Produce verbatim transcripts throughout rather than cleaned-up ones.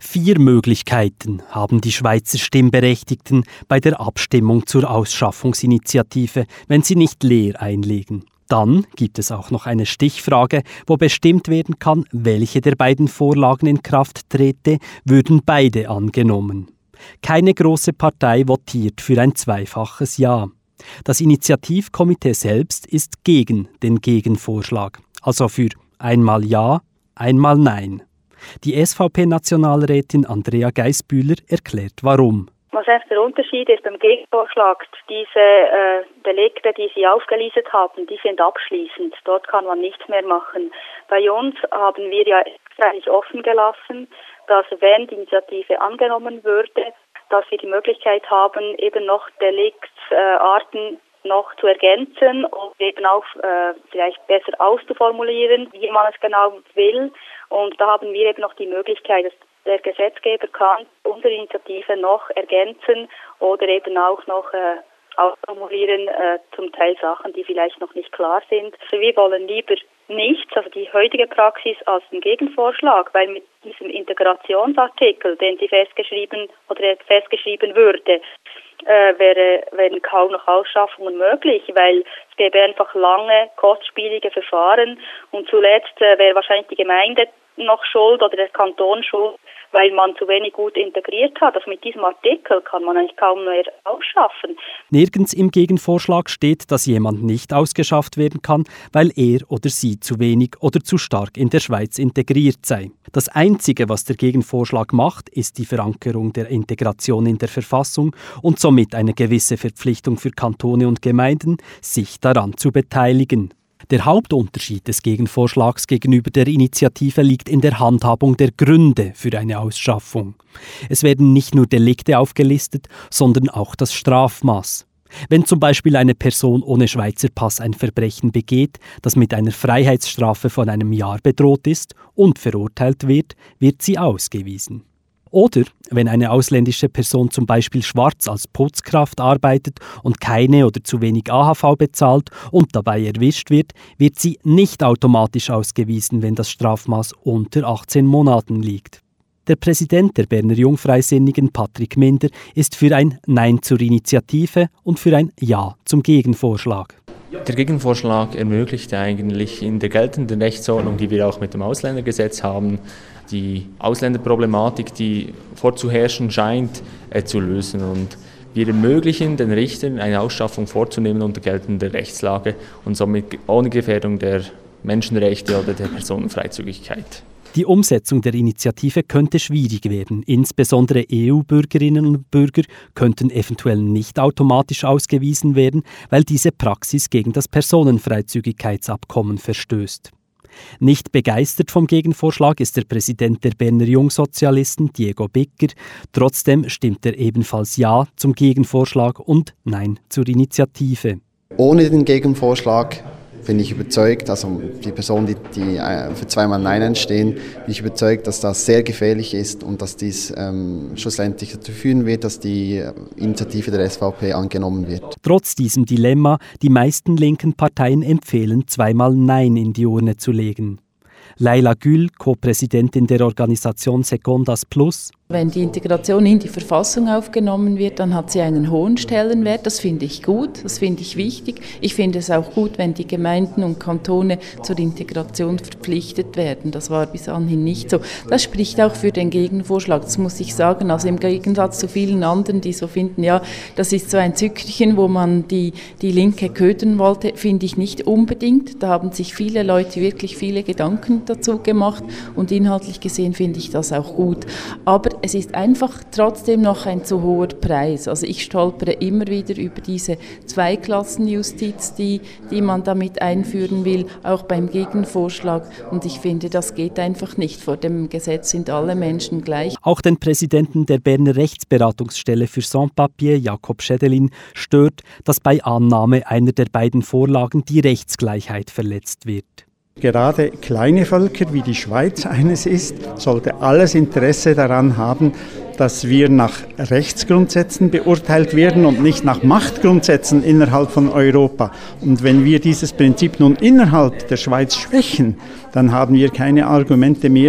Vier Möglichkeiten haben die Schweizer Stimmberechtigten bei der Abstimmung zur Ausschaffungsinitiative, wenn sie nicht leer einlegen. Dann gibt es auch noch eine Stichfrage, wo bestimmt werden kann, welche der beiden Vorlagen in Kraft trete, würden beide angenommen. Keine große Partei votiert für ein zweifaches Ja. Das Initiativkomitee selbst ist gegen den Gegenvorschlag, also für einmal Ja, einmal Nein. Die S V P-Nationalrätin Andrea Geissbühler erklärt, warum. Was erst der Unterschied ist beim Gegenvorschlag, diese äh, Delikte, die Sie aufgelistet haben, die sind abschließend. Dort kann man nichts mehr machen. Bei uns haben wir ja eigentlich offen gelassen, dass wenn die Initiative angenommen würde, dass wir die Möglichkeit haben, eben noch Deliktsarten äh, noch zu ergänzen und eben auch äh, vielleicht besser auszuformulieren, wie man es genau will. Und da haben wir eben noch die Möglichkeit, dass der Gesetzgeber kann unsere Initiative noch ergänzen oder eben auch noch äh, ausformulieren, äh, zum Teil Sachen, die vielleicht noch nicht klar sind. Also wir wollen lieber nichts, also die heutige Praxis als den Gegenvorschlag, weil mit diesem Integrationsartikel, den sie festgeschrieben oder festgeschrieben würde, äh, wäre, wären kaum noch Ausschaffungen möglich, weil es gäbe einfach lange, kostspielige Verfahren und zuletzt äh, wäre wahrscheinlich die Gemeinde noch schuld oder der Kanton schuld, weil man zu wenig gut integriert hat. Also mit diesem Artikel kann man eigentlich kaum mehr ausschaffen. Nirgends im Gegenvorschlag steht, dass jemand nicht ausgeschafft werden kann, weil er oder sie zu wenig oder zu stark in der Schweiz integriert sei. Das Einzige, was der Gegenvorschlag macht, ist die Verankerung der Integration in der Verfassung und somit eine gewisse Verpflichtung für Kantone und Gemeinden, sich daran zu beteiligen. Der Hauptunterschied des Gegenvorschlags gegenüber der Initiative liegt in der Handhabung der Gründe für eine Ausschaffung. Es werden nicht nur Delikte aufgelistet, sondern auch das Strafmaß. Wenn zum Beispiel eine Person ohne Schweizer Pass ein Verbrechen begeht, das mit einer Freiheitsstrafe von einem Jahr bedroht ist und verurteilt wird, wird sie ausgewiesen. Oder wenn eine ausländische Person zum Beispiel schwarz als Putzkraft arbeitet und keine oder zu wenig A H V bezahlt und dabei erwischt wird, wird sie nicht automatisch ausgewiesen, wenn das Strafmaß unter achtzehn Monaten liegt. Der Präsident der Berner Jungfreisinnigen, Patrick Minder, ist für ein Nein zur Initiative und für ein Ja zum Gegenvorschlag. Der Gegenvorschlag ermöglicht eigentlich in der geltenden Rechtsordnung, die wir auch mit dem Ausländergesetz haben, die Ausländerproblematik, die vorzuherrschen scheint, äh, zu lösen. Und wir ermöglichen den Richtern, eine Ausschaffung vorzunehmen unter geltender Rechtslage und somit ohne Gefährdung der Menschenrechte oder der Personenfreizügigkeit. Die Umsetzung der Initiative könnte schwierig werden. Insbesondere E U-Bürgerinnen und Bürger könnten eventuell nicht automatisch ausgewiesen werden, weil diese Praxis gegen das Personenfreizügigkeitsabkommen verstößt. Nicht begeistert vom Gegenvorschlag ist der Präsident der Berner Jungsozialisten, Diego Bicker. Trotzdem stimmt er ebenfalls Ja zum Gegenvorschlag und Nein zur Initiative. Ohne den Gegenvorschlag bin ich überzeugt, also die Personen, die, die für zweimal Nein einstehen, bin ich überzeugt, dass das sehr gefährlich ist und dass dies ähm, schlussendlich dazu führen wird, dass die Initiative der S V P angenommen wird. Trotz diesem Dilemma, die meisten linken Parteien empfehlen, zweimal Nein in die Urne zu legen. Leila Gül, Co-Präsidentin der Organisation Secondas Plus. Wenn die Integration in die Verfassung aufgenommen wird, dann hat sie einen hohen Stellenwert. Das finde ich gut, das finde ich wichtig. Ich finde es auch gut, wenn die Gemeinden und Kantone zur Integration verpflichtet werden. Das war bis anhin nicht so. Das spricht auch für den Gegenvorschlag, das muss ich sagen. Also im Gegensatz zu vielen anderen, die so finden, ja, das ist so ein Zückerchen, wo man die, die Linke ködern wollte, finde ich nicht unbedingt. Da haben sich viele Leute wirklich viele Gedanken dazu gemacht und inhaltlich gesehen finde ich das auch gut. Aber es ist einfach trotzdem noch ein zu hoher Preis. Also ich stolpere immer wieder über diese Zweiklassenjustiz, die, die man damit einführen will, auch beim Gegenvorschlag. Und ich finde, das geht einfach nicht. Vor dem Gesetz sind alle Menschen gleich. Auch den Präsidenten der Berner Rechtsberatungsstelle für Sans-Papier, Jakob Schädelin, stört, dass bei Annahme einer der beiden Vorlagen die Rechtsgleichheit verletzt wird. Gerade kleine Völker, wie die Schweiz eines ist, sollte alles Interesse daran haben, dass wir nach Rechtsgrundsätzen beurteilt werden und nicht nach Machtgrundsätzen innerhalb von Europa. Und wenn wir dieses Prinzip nun innerhalb der Schweiz schwächen, dann haben wir keine Argumente mehr,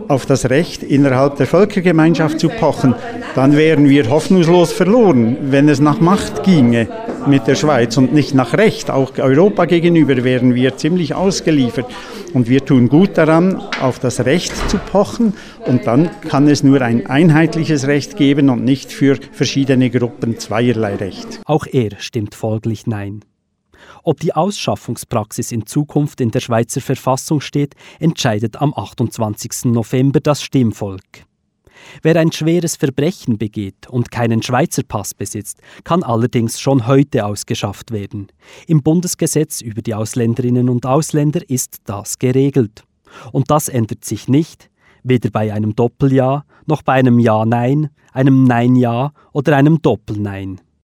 auf das Recht innerhalb der Völkergemeinschaft zu pochen, dann wären wir hoffnungslos verloren, wenn es nach Macht ginge mit der Schweiz und nicht nach Recht. Auch Europa gegenüber wären wir ziemlich ausgeliefert. Und wir tun gut daran, auf das Recht zu pochen. Und dann kann es nur ein einheitliches Recht geben und nicht für verschiedene Gruppen zweierlei Recht. Auch er stimmt folglich Nein. Ob die Ausschaffungspraxis in Zukunft in der Schweizer Verfassung steht, entscheidet am achtundzwanzigsten November das Stimmvolk. Wer ein schweres Verbrechen begeht und keinen Schweizer Pass besitzt, kann allerdings schon heute ausgeschafft werden. Im Bundesgesetz über die Ausländerinnen und Ausländer ist das geregelt. Und das ändert sich nicht, weder bei einem Doppelja, noch bei einem Ja-Nein, einem Nein-Ja oder einem Doppel-Nein.